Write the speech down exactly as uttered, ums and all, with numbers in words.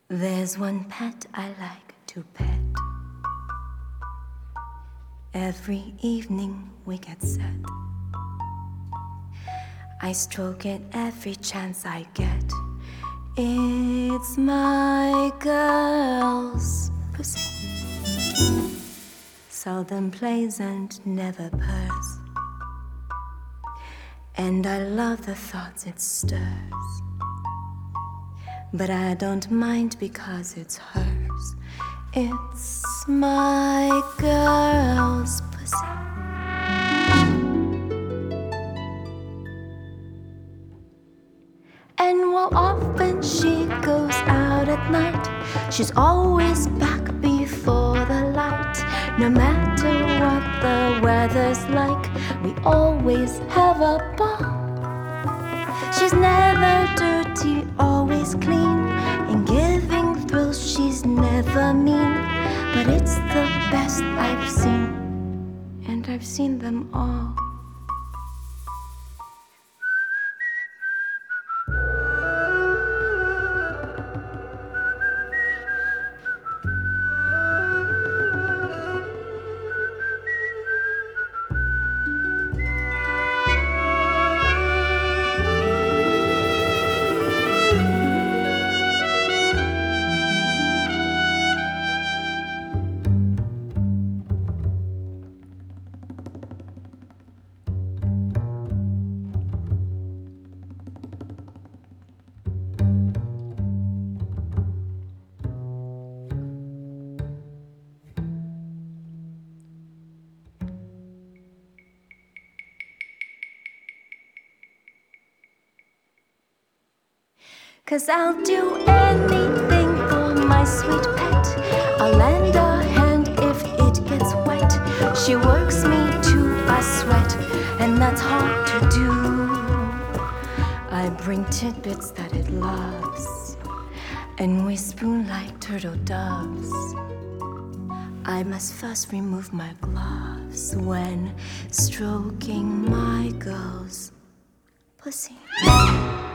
There's one pet I like to pet. Every evening we get set. I stroke it every chance I get. It's my girl's pussy. Seldom plays and never purrs. And I love the thoughts it stirs. But I don't mind because it's hers. It's my girl's pussy. And while often she goes out at night, she's always back before the light. No matter what the weather's like, we always have a ball. She's never dirty, always clean. In giving thrills, she's never mean. But it's the best I've seen, and I've seen them all. Cause I'll do anything for my sweet pet. I'll lend a hand if it gets wet. She works me to a sweat, and that's hard to do. I bring tidbits that it loves, and we spoon like turtle doves. I must first remove my gloves when stroking my girl's pussy.